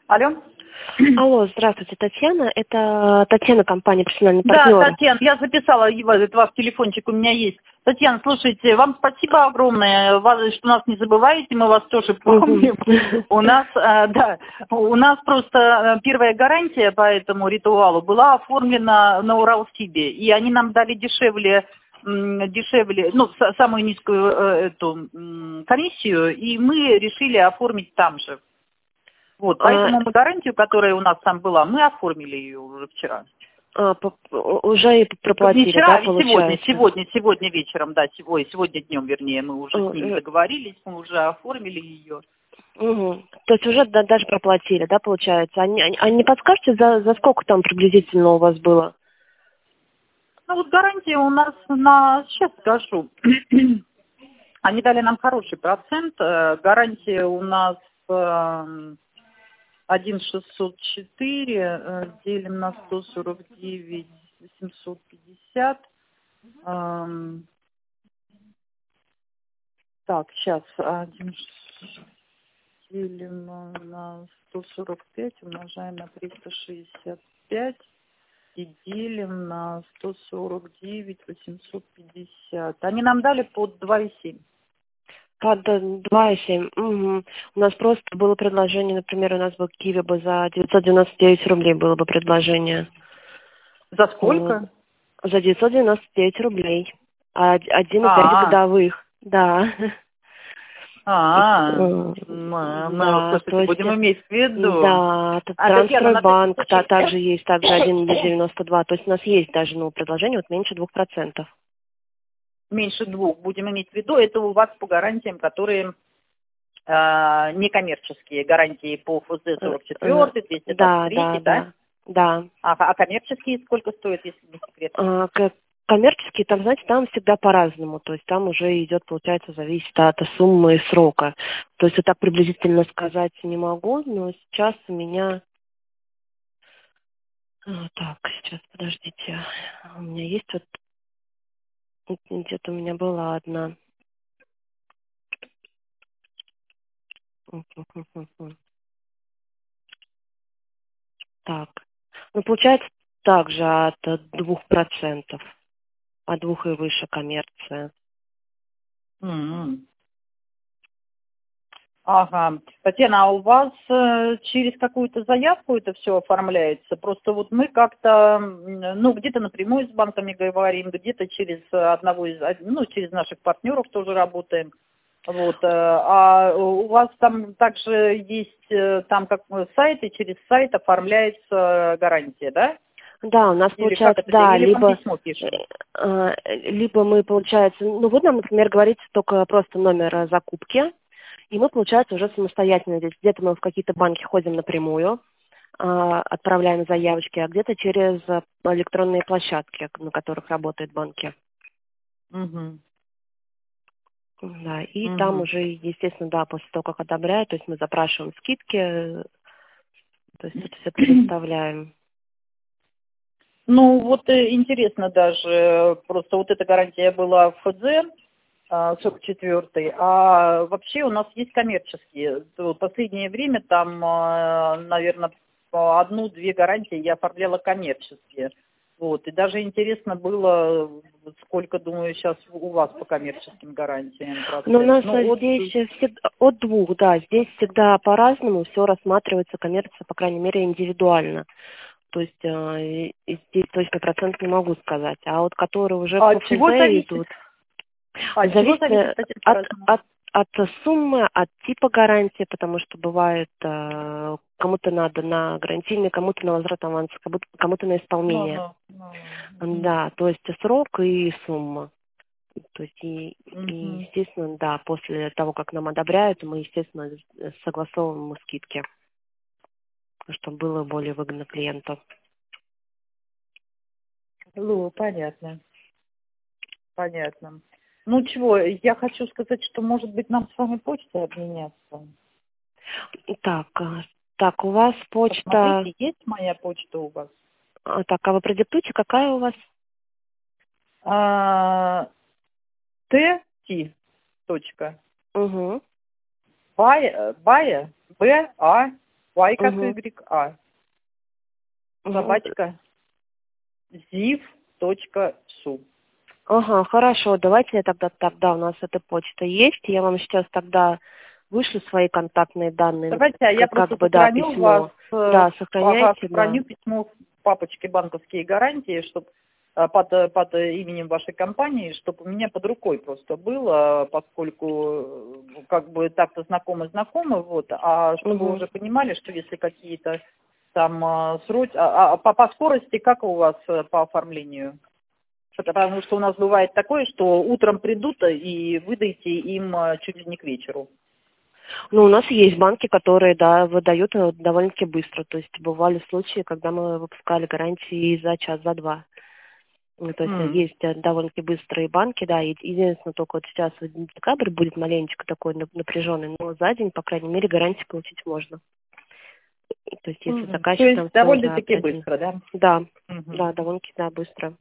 Алло. Алло, здравствуйте, Татьяна. Это Татьяна, компания «Профессиональный Да, партнер». Татьяна, я записала этот ваш телефончик, у меня есть. Татьяна, слушайте, вам спасибо огромное, что нас не забываете, мы вас тоже помним. У нас, у нас просто первая гарантия по этому ритуалу была оформлена на Уралсибе, и они нам дали дешевле, ну, самую низкую эту комиссию, и мы решили оформить там же. Вот, поэтому мы гарантию, которая у нас там была, мы оформили ее уже вчера. Уже и проплатили, не вчера, да, а получается? сегодня вечером, да, сегодня днем, вернее, мы уже с ними договорились, мы уже оформили ее. Угу. То есть уже даже проплатили, да, получается? А не подскажете, за сколько там приблизительно у вас было? Ну вот гарантия у нас сейчас скажу, они дали нам хороший процент, гарантия у нас 1,604, делим на 149, 850. Так, сейчас, делим на 145, умножаем на 365 и делим на 149, 850. Они нам дали под 2,7. Под 2,7. Угу. У нас просто было предложение, например, у нас бы Киви бы за 999 рублей было бы предложение. За сколько? За 999 рублей. 1,5 годовых. Да. Слушайте, будем иметь в виду. Да, Трансфербанк, также есть, также 1,92. То есть у нас есть даже предложение вот меньше 2%. Меньше 2, будем иметь в виду, это у вас по гарантиям, которые некоммерческие, гарантии по ФЗ 44, 223, да? Да. А коммерческие сколько стоят, если не секрет? Коммерческие, там, знаете, там всегда по-разному. То есть там уже идет, получается, зависит от суммы и срока. То есть вот так приблизительно сказать не могу, но сейчас у меня... Так, сейчас, подождите. У меня есть вот... Где-то у меня была одна. Так. Ну, получается, также от 2%. От 2 и выше коммерция. Ага. Татьяна, а у вас через какую-то заявку это все оформляется? Просто вот мы как-то, ну, где-то напрямую с банками говорим, где-то через одного из, ну, через наших партнеров тоже работаем. Вот. А у вас там также есть там как сайт, и через сайт оформляется гарантия, да? Да, у нас Или получается, как это, да, или вам письмо пишем? либо мы, получается, ну вот нам, например, говорится только просто номер закупки, и мы, получается, уже самостоятельно здесь. Где-то мы в какие-то банки ходим напрямую, отправляем заявочки, а где-то через электронные площадки, на которых работают банки. Угу. Да, и там уже, естественно, да, после того, как одобряют, то есть мы запрашиваем скидки, то есть это все предоставляем. Ну, вот интересно даже, просто вот эта гарантия была в ФЗ, 44-й, а вообще у нас есть коммерческие. В последнее время там, наверное, 1-2 гарантии я оформляла коммерческие. Вот, и даже интересно было, сколько, думаю, сейчас у вас по коммерческим гарантиям процент. Ну, у нас здесь от 2, да, здесь всегда по-разному, все рассматривается, коммерция, по крайней мере, индивидуально. То есть здесь точно процент не могу сказать. А вот которые уже по ФЗ идут, зависит от суммы, от типа гарантии, потому что бывает, кому-то надо на гарантийный, кому-то на возврат аванса, кому-то на исполнение. Да, то есть срок и сумма. То есть, и, естественно, да, после того, как нам одобряют, мы, естественно, согласовываем скидки, чтобы было более выгодно клиенту. Ну, понятно. Понятно. Ну, чего, я хочу сказать, что, может быть, нам с вами почтой обменяться. Так, у вас почта... Посмотрите, есть моя почта у вас? Так, а вы продиктуйте, какая у вас? Т.Точка. Угу. Бая, Б-А, Y как Угу. Y, собачка, ziv.su. Ага, хорошо, давайте я тогда у нас эта почта есть, я вам сейчас тогда вышлю свои контактные данные, Давайте, я просто да, сохраню письмо. Да, сохраняйте, да. сохраню письмо в папочке банковские гарантии, чтобы под именем вашей компании, чтобы у меня под рукой просто было, поскольку как бы так-то знакомы, вот, а чтобы вы уже понимали, что если какие-то там сроки, по скорости, как у вас по оформлению? Потому что у нас бывает такое, что утром придут и выдайте им чуть ли не к вечеру. Ну, у нас есть банки, которые, да, выдают довольно-таки быстро. То есть бывали случаи, когда мы выпускали гарантии за час, за два. Ну, то есть есть довольно-таки быстрые банки, да, и единственное, только вот сейчас вот декабрь будет маленечко такой напряженный, но за день, по крайней мере, гарантии получить можно. То есть если заказчик То есть там довольно-таки быстро, да? Да, да, довольно-таки, да, быстро.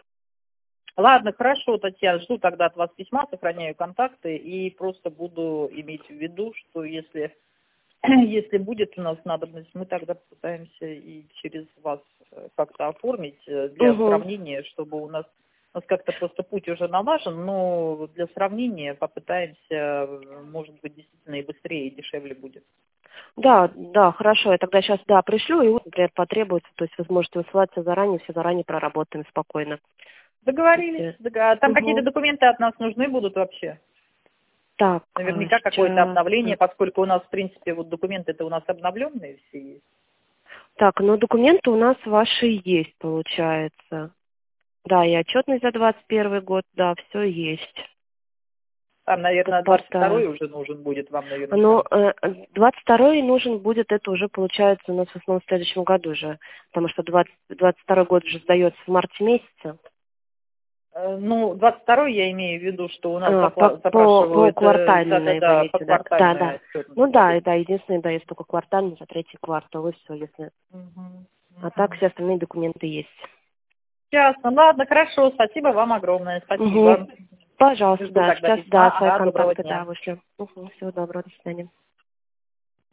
Ладно, хорошо, Татьяна, жду тогда от вас письма, сохраняю контакты и просто буду иметь в виду, что если будет у нас надобность, мы тогда попытаемся и через вас как-то оформить для сравнения, чтобы у нас как-то просто путь уже налажен, но для сравнения попытаемся, может быть, действительно и быстрее, и дешевле будет. Да, да, хорошо, я тогда сейчас, да, пришлю, и вот, например, потребуется, то есть вы сможете высылать все заранее проработаем спокойно. Договорились. Там какие-то документы от нас нужны будут вообще? Так. Наверняка какое-то обновление, поскольку у нас, в принципе, вот документы-то у нас обновленные все есть. Так, ну документы у нас ваши есть, получается. Да, и отчетность за 21 год, да, все есть. Там, наверное, 22-й уже нужен будет вам, наверное. Ну, 22-й нужен будет, это уже получается у нас в основном в следующем году же, потому что 22-й год уже сдается в марте месяце. Ну, 22-й я имею в виду, что у нас По запрашивают... квартальной, да, по квартальной. Да. Единственное, да, есть только квартальный за третий квартал, и все, если... А так все остальные документы есть. Ясно, ладно, хорошо, спасибо вам огромное, спасибо. Пожалуйста, да, сейчас, да, свои контакты, да, дня. вышли. Всего доброго, до свидания.